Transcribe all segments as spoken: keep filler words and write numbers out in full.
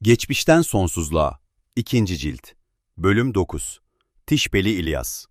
Geçmişten Sonsuzluğa İkinci Cilt Bölüm dokuz Tişbeli İlyas.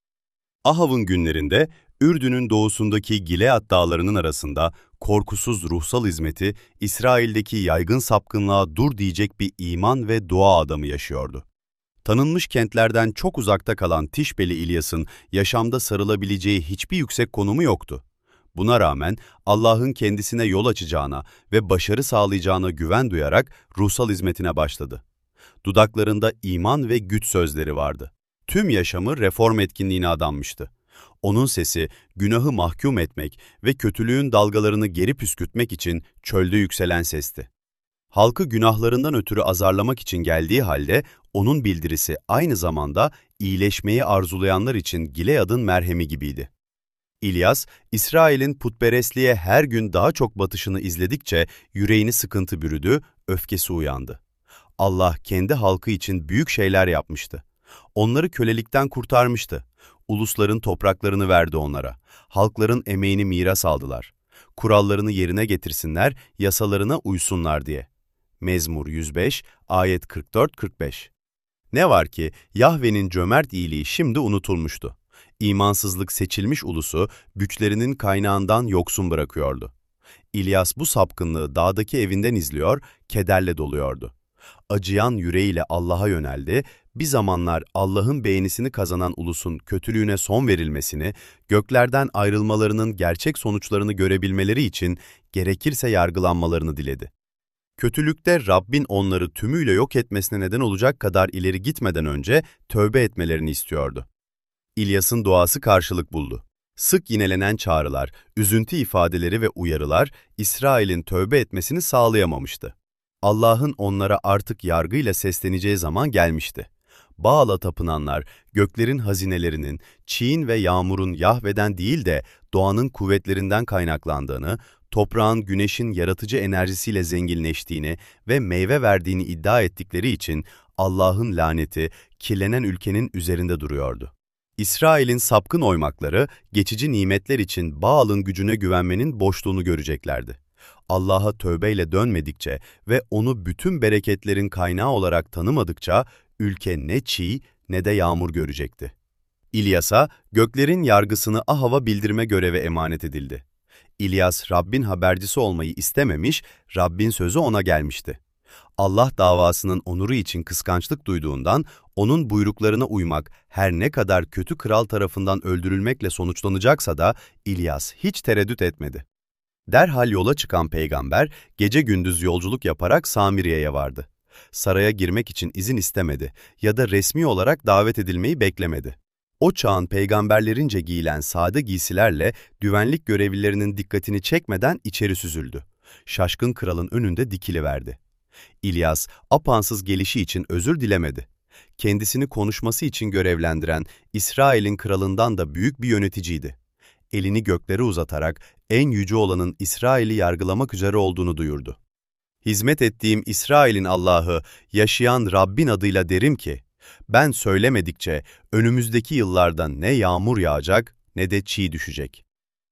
Ahav'ın günlerinde Ürdün'ün doğusundaki Gilead dağlarının arasında korkusuz ruhsal hizmeti, İsrail'deki yaygın sapkınlığa dur diyecek bir iman ve dua adamı yaşıyordu. Tanınmış kentlerden çok uzakta kalan Tişbeli İlyas'ın yaşamda sarılabileceği hiçbir yüksek konumu yoktu. Buna rağmen Allah'ın kendisine yol açacağına ve başarı sağlayacağına güven duyarak ruhsal hizmetine başladı. Dudaklarında iman ve güç sözleri vardı. Tüm yaşamı reform etkinliğine adanmıştı. Onun sesi, günahı mahkum etmek ve kötülüğün dalgalarını geri püskürtmek için çölde yükselen sesti. Halkı günahlarından ötürü azarlamak için geldiği halde, onun bildirisi aynı zamanda iyileşmeyi arzulayanlar için Gilead'ın merhemi gibiydi. İlyas, İsrail'in putperestliğe her gün daha çok batışını izledikçe yüreğini sıkıntı bürüdü, öfkesi uyandı. Allah kendi halkı için büyük şeyler yapmıştı. Onları kölelikten kurtarmıştı. Ulusların topraklarını verdi onlara. Halkların emeğini miras aldılar. Kurallarını yerine getirsinler, yasalarına uysunlar diye. Mezmur yüz beş, ayet kırk dört kırk beş. Ne var ki Yahve'nin cömert iyiliği şimdi unutulmuştu. İmansızlık seçilmiş ulusu güçlerinin kaynağından yoksun bırakıyordu. İlyas bu sapkınlığı dağdaki evinden izliyor, kederle doluyordu. Acıyan yüreğiyle Allah'a yöneldi, bir zamanlar Allah'ın beğenisini kazanan ulusun kötülüğüne son verilmesini, göklerden ayrılmalarının gerçek sonuçlarını görebilmeleri için gerekirse yargılanmalarını diledi. Kötülükte Rabbin onları tümüyle yok etmesine neden olacak kadar ileri gitmeden önce tövbe etmelerini istiyordu. İlyas'ın duası karşılık buldu. Sık yinelenen çağrılar, üzüntü ifadeleri ve uyarılar İsrail'in tövbe etmesini sağlayamamıştı. Allah'ın onlara artık yargıyla sesleneceği zaman gelmişti. Baal'a tapınanlar, göklerin hazinelerinin, çiğin ve yağmurun Yahve'den değil de doğanın kuvvetlerinden kaynaklandığını, toprağın güneşin yaratıcı enerjisiyle zenginleştiğini ve meyve verdiğini iddia ettikleri için Allah'ın laneti kirlenen ülkenin üzerinde duruyordu. İsrail'in sapkın oymakları, geçici nimetler için Baal'ın gücüne güvenmenin boşluğunu göreceklerdi. Allah'a tövbeyle dönmedikçe ve onu bütün bereketlerin kaynağı olarak tanımadıkça, ülke ne çiğ ne de yağmur görecekti. İlyas'a, göklerin yargısını Ahav'a bildirme görevi emanet edildi. İlyas, Rabbin habercisi olmayı istememiş, Rabbin sözü ona gelmişti. Allah davasının onuru için kıskançlık duyduğundan, onun buyruklarına uymak her ne kadar kötü kral tarafından öldürülmekle sonuçlanacaksa da İlyas hiç tereddüt etmedi. Derhal yola çıkan peygamber, gece gündüz yolculuk yaparak Samiriye'ye vardı. Saraya girmek için izin istemedi ya da resmi olarak davet edilmeyi beklemedi. O çağın peygamberlerince giyilen sade giysilerle güvenlik görevlilerinin dikkatini çekmeden içeri süzüldü. Şaşkın kralın önünde dikiliverdi. İlyas, apansız gelişi için özür dilemedi. Kendisini konuşması için görevlendiren İsrail'in kralından da büyük bir yöneticiydi. Elini göklere uzatarak en yüce olanın İsrail'i yargılamak üzere olduğunu duyurdu. Hizmet ettiğim İsrail'in Allah'ı, yaşayan Rabbin adıyla derim ki, ben söylemedikçe önümüzdeki yıllarda ne yağmur yağacak ne de çiğ düşecek.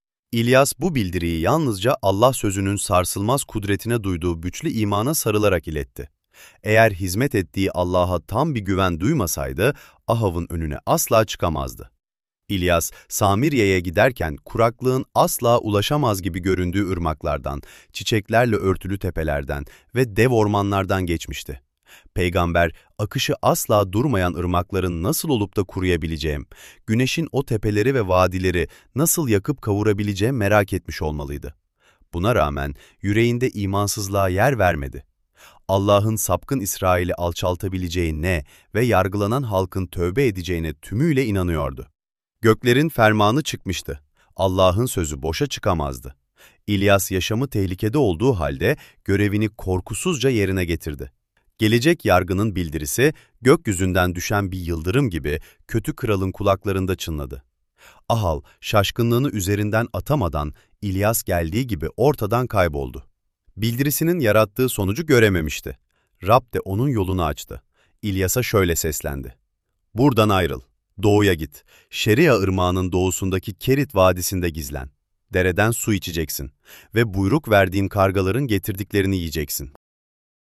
İlyas bu bildiriyi yalnızca Allah sözünün sarsılmaz kudretine duyduğu güçlü imana sarılarak iletti. Eğer hizmet ettiği Allah'a tam bir güven duymasaydı, Ahav'ın önüne asla çıkamazdı. İlyas, Samiriye'ye giderken kuraklığın asla ulaşamaz gibi göründüğü ırmaklardan, çiçeklerle örtülü tepelerden ve dev ormanlardan geçmişti. Peygamber, akışı asla durmayan ırmakların nasıl olup da kuruyabileceğim, güneşin o tepeleri ve vadileri nasıl yakıp kavurabileceğim merak etmiş olmalıydı. Buna rağmen yüreğinde imansızlığa yer vermedi. Allah'ın sapkın İsrail'i alçaltabileceğine ve yargılanan halkın tövbe edeceğine tümüyle inanıyordu. Göklerin fermanı çıkmıştı. Allah'ın sözü boşa çıkamazdı. İlyas yaşamı tehlikede olduğu halde görevini korkusuzca yerine getirdi. Gelecek yargının bildirisi gökyüzünden düşen bir yıldırım gibi kötü kralın kulaklarında çınladı. Ahav şaşkınlığını üzerinden atamadan İlyas geldiği gibi ortadan kayboldu. Bildirisinin yarattığı sonucu görememişti. Rab de onun yolunu açtı. İlyas'a şöyle seslendi. Buradan ayrıl, doğuya git, Şeria ırmağının doğusundaki Kerit Vadisi'nde gizlen. Dereden su içeceksin ve buyruk verdiğim kargaların getirdiklerini yiyeceksin.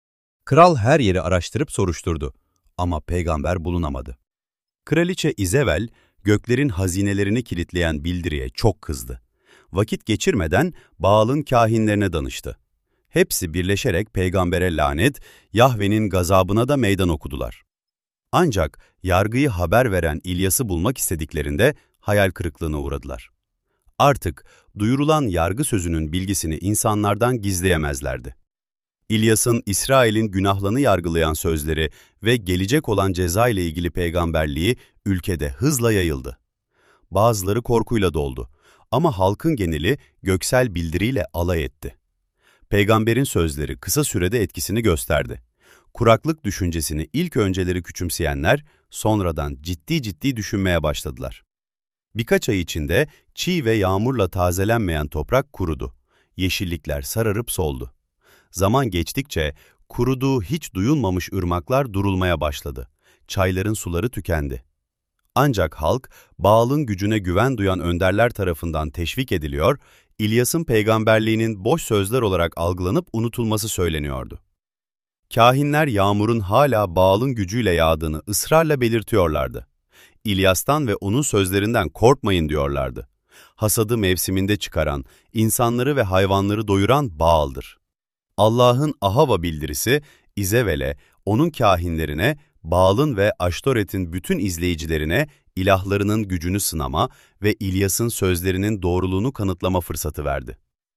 Kral her yeri araştırıp soruşturdu ama peygamber bulunamadı. Kraliçe İzevel, göklerin hazinelerini kilitleyen bildiriye çok kızdı. Vakit geçirmeden Baal'ın kâhinlerine danıştı. Hepsi birleşerek peygambere lanet, Yahve'nin gazabına da meydan okudular. Ancak yargıyı haber veren İlyas'ı bulmak istediklerinde hayal kırıklığına uğradılar. Artık duyurulan yargı sözünün bilgisini insanlardan gizleyemezlerdi. İlyas'ın İsrail'in günahlarını yargılayan sözleri ve gelecek olan ceza ile ilgili peygamberliği ülkede hızla yayıldı. Bazıları korkuyla doldu ama halkın geneli göksel bildiriyle alay etti. Peygamberin sözleri kısa sürede etkisini gösterdi. Kuraklık düşüncesini ilk önceleri küçümseyenler sonradan ciddi ciddi düşünmeye başladılar. Birkaç ay içinde çiğ ve yağmurla tazelenmeyen toprak kurudu. Yeşillikler sararıp soldu. Zaman geçtikçe kuruduğu hiç duyulmamış ırmaklar durulmaya başladı. Çayların suları tükendi. Ancak halk, Baal'ın gücüne güven duyan önderler tarafından teşvik ediliyor, İlyas'ın peygamberliğinin boş sözler olarak algılanıp unutulması söyleniyordu. Kâhinler yağmurun hala Baal'ın gücüyle yağdığını ısrarla belirtiyorlardı. İlyas'tan ve onun sözlerinden korkmayın diyorlardı. Hasadı mevsiminde çıkaran, insanları ve hayvanları doyuran Baal'dır. Allah'ın Ahava bildirisi, İzevel'e, onun kâhinlerine, Baal'ın ve Aştoret'in bütün izleyicilerine ilahlarının gücünü sınama ve İlyas'ın sözlerinin doğruluğunu kanıtlama fırsatı verdi.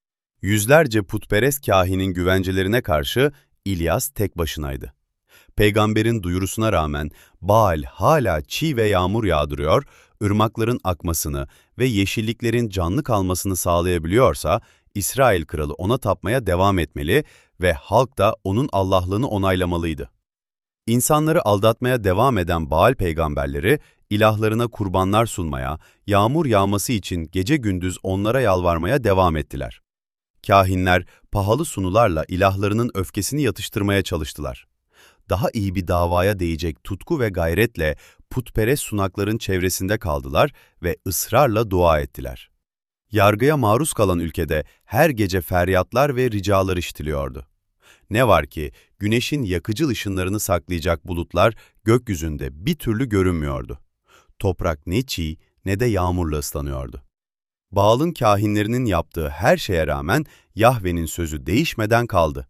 Yüzlerce putperest kâhinin güvencelerine karşı İlyas tek başınaydı. Peygamberin duyurusuna rağmen Baal hala çiğ ve yağmur yağdırıyor, ırmakların akmasını ve yeşilliklerin canlı kalmasını sağlayabiliyorsa, İsrail kralı ona tapmaya devam etmeli ve halk da onun Allahlığını onaylamalıydı. İnsanları aldatmaya devam eden Baal peygamberleri, ilahlarına kurbanlar sunmaya, yağmur yağması için gece gündüz onlara yalvarmaya devam ettiler. Kâhinler pahalı sunularla ilahlarının öfkesini yatıştırmaya çalıştılar. Daha iyi bir davaya değecek tutku ve gayretle putperest sunakların çevresinde kaldılar ve ısrarla dua ettiler. Yargıya maruz kalan ülkede her gece feryatlar ve ricalar işitiliyordu. Ne var ki güneşin yakıcı ışınlarını saklayacak bulutlar gökyüzünde bir türlü görünmüyordu. Toprak ne çiğ ne de yağmurla ıslanıyordu. Baal'ın kâhinlerinin yaptığı her şeye rağmen Yahve'nin sözü değişmeden kaldı.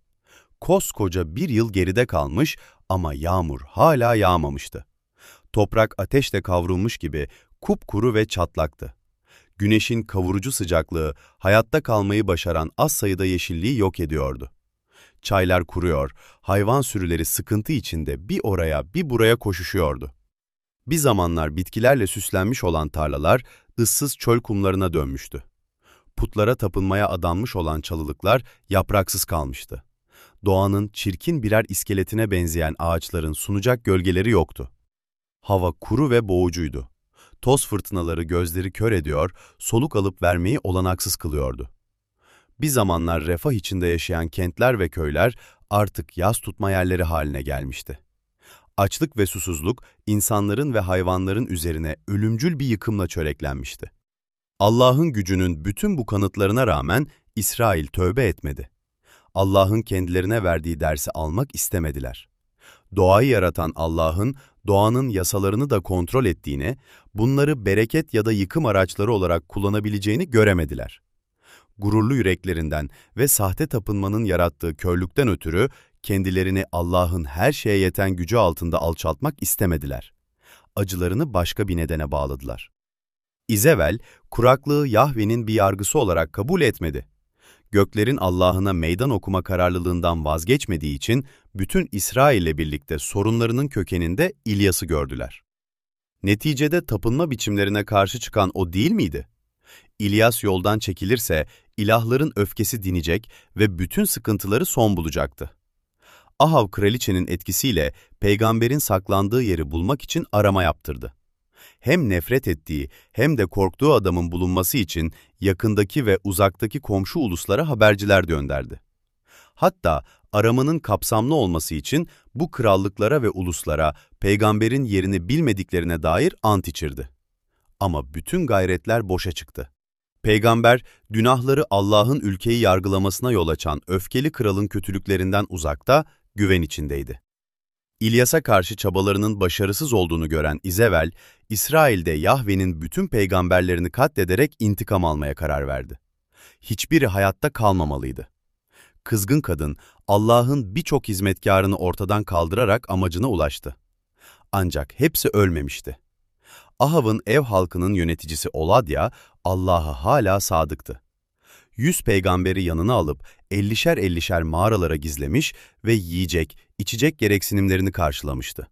Koskoca bir yıl geride kalmış ama yağmur hala yağmamıştı. Toprak ateşle kavrulmuş gibi kupkuru ve çatlaktı. Güneşin kavurucu sıcaklığı hayatta kalmayı başaran az sayıda yeşilliği yok ediyordu. Çaylar kuruyor, hayvan sürüleri sıkıntı içinde bir oraya bir buraya koşuşuyordu. Bir zamanlar bitkilerle süslenmiş olan tarlalar ıssız çöl kumlarına dönmüştü. Putlara tapınmaya adanmış olan çalılıklar yapraksız kalmıştı. Doğanın çirkin birer iskeletine benzeyen ağaçların sunacak gölgeleri yoktu. Hava kuru ve boğucuydu. Toz fırtınaları gözleri kör ediyor, soluk alıp vermeyi olanaksız kılıyordu. Bir zamanlar refah içinde yaşayan kentler ve köyler artık yas tutma yerleri haline gelmişti. Açlık ve susuzluk insanların ve hayvanların üzerine ölümcül bir yıkımla çöreklenmişti. Allah'ın gücünün bütün bu kanıtlarına rağmen İsrail tövbe etmedi. Allah'ın kendilerine verdiği dersi almak istemediler. Doğayı yaratan Allah'ın doğanın yasalarını da kontrol ettiğini, bunları bereket ya da yıkım araçları olarak kullanabileceğini göremediler. Gururlu yüreklerinden ve sahte tapınmanın yarattığı körlükten ötürü kendilerini Allah'ın her şeye yeten gücü altında alçaltmak istemediler. Acılarını başka bir nedene bağladılar. İzevel, kuraklığı Yahve'nin bir yargısı olarak kabul etmedi. Göklerin Allah'ına meydan okuma kararlılığından vazgeçmediği için bütün İsrail'le birlikte sorunlarının kökeninde İlyas'ı gördüler. Neticede tapınma biçimlerine karşı çıkan o değil miydi? İlyas yoldan çekilirse ilahların öfkesi dinecek ve bütün sıkıntıları son bulacaktı. Ahav kraliçenin etkisiyle peygamberin saklandığı yeri bulmak için arama yaptırdı. Hem nefret ettiği hem de korktuğu adamın bulunması için yakındaki ve uzaktaki komşu uluslara haberciler gönderdi. Hatta aramanın kapsamlı olması için bu krallıklara ve uluslara peygamberin yerini bilmediklerine dair ant içirdi. Ama bütün gayretler boşa çıktı. Peygamber, günahları Allah'ın ülkeyi yargılamasına yol açan öfkeli kralın kötülüklerinden uzakta, güven içindeydi. İlyas'a karşı çabalarının başarısız olduğunu gören İzevel, İsrail'de Yahve'nin bütün peygamberlerini katlederek intikam almaya karar verdi. Hiçbiri hayatta kalmamalıydı. Kızgın kadın, Allah'ın birçok hizmetkarını ortadan kaldırarak amacına ulaştı. Ancak hepsi ölmemişti. Ahav'ın ev halkının yöneticisi Oladya, Allah'a hala sadıktı. Yüz peygamberi yanına alıp ellişer ellişer mağaralara gizlemiş ve yiyecek, içecek gereksinimlerini karşılamıştı.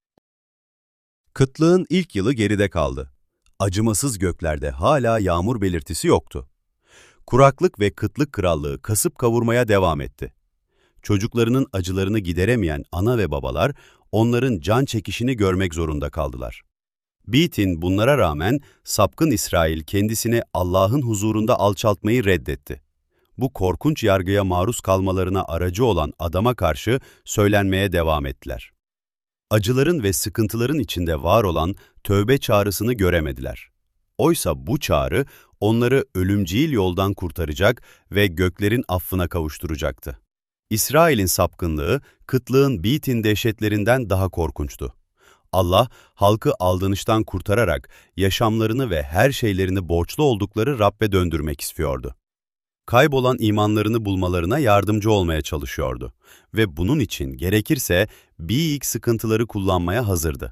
Kıtlığın ilk yılı geride kaldı. Acımasız göklerde hala yağmur belirtisi yoktu. Kuraklık ve kıtlık krallığı kasıp kavurmaya devam etti. Çocuklarının acılarını gideremeyen ana ve babalar, onların can çekişini görmek zorunda kaldılar. Bitin bunlara rağmen sapkın İsrail kendisini Allah'ın huzurunda alçaltmayı reddetti. Bu korkunç yargıya maruz kalmalarına aracı olan adama karşı söylenmeye devam ettiler. Acıların ve sıkıntıların içinde var olan tövbe çağrısını göremediler. Oysa bu çağrı onları ölümcül yoldan kurtaracak ve göklerin affına kavuşturacaktı. İsrail'in sapkınlığı, kıtlığın Bitin dehşetlerinden daha korkunçtu. Allah, halkı aldanıştan kurtararak yaşamlarını ve her şeylerini borçlu oldukları Rabbe döndürmek istiyordu. Kaybolan imanlarını bulmalarına yardımcı olmaya çalışıyordu ve bunun için gerekirse büyük sıkıntıları kullanmaya hazırdı.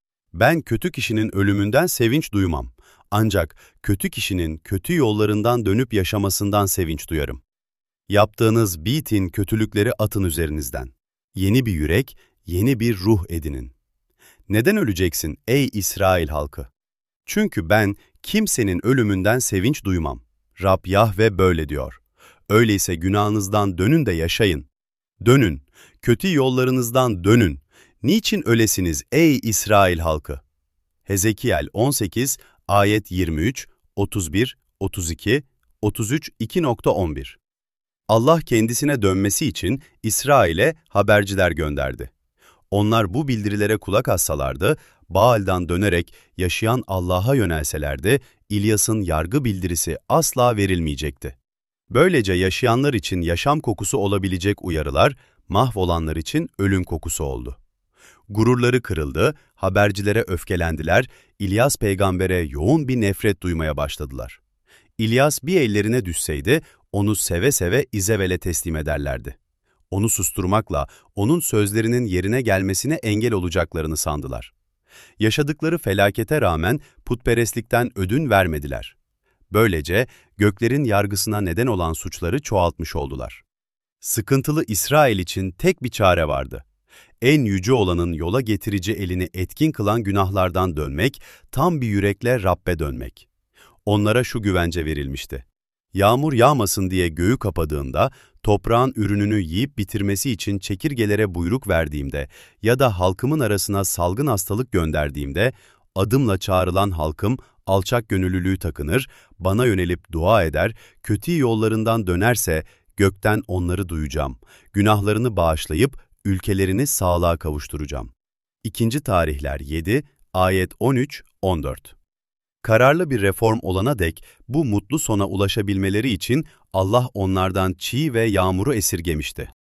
Ben kötü kişinin ölümünden sevinç duymam, ancak kötü kişinin kötü yollarından dönüp yaşamasından sevinç duyarım. Yaptığınız Bitin kötülükleri atın üzerinizden. Yeni bir yürek, yeni bir ruh edinin. Neden öleceksin ey İsrail halkı? Çünkü ben kimsenin ölümünden sevinç duymam. Rab Yahve böyle diyor. Öyleyse günahınızdan dönün de yaşayın. Dönün, kötü yollarınızdan dönün. Niçin ölesiniz ey İsrail halkı? Hezekiel on sekiz, ayet yirmi üç, otuz bir, otuz iki, otuz üç, iki on bir. Allah kendisine dönmesi için İsrail'e haberciler gönderdi. Onlar bu bildirilere kulak assalardı, Baal'dan dönerek yaşayan Allah'a yönelselerdi, İlyas'ın yargı bildirisi asla verilmeyecekti. Böylece yaşayanlar için yaşam kokusu olabilecek uyarılar, mahvolanlar için ölüm kokusu oldu. Gururları kırıldı, habercilere öfkelendiler, İlyas peygambere yoğun bir nefret duymaya başladılar. İlyas bir ellerine düşseydi, onu seve seve İzevel'e teslim ederlerdi. Onu susturmakla onun sözlerinin yerine gelmesine engel olacaklarını sandılar. Yaşadıkları felakete rağmen putperestlikten ödün vermediler. Böylece göklerin yargısına neden olan suçları çoğaltmış oldular. Sıkıntılı İsrail için tek bir çare vardı. En yüce olanın yola getirici elini etkin kılan günahlardan dönmek, tam bir yürekle Rabbe dönmek. Onlara şu güvence verilmişti. Yağmur yağmasın diye göğü kapadığında, toprağın ürününü yiyip bitirmesi için çekirgelere buyruk verdiğimde ya da halkımın arasına salgın hastalık gönderdiğimde, adımla çağrılan halkım alçak gönüllülüğü takınır, bana yönelip dua eder, kötü yollarından dönerse gökten onları duyacağım, günahlarını bağışlayıp ülkelerini sağlığa kavuşturacağım. İkinci Tarihler yedi, ayet on üç on dört. Kararlı bir reform olana dek bu mutlu sona ulaşabilmeleri için Allah onlardan çiğ ve yağmuru esirgemişti.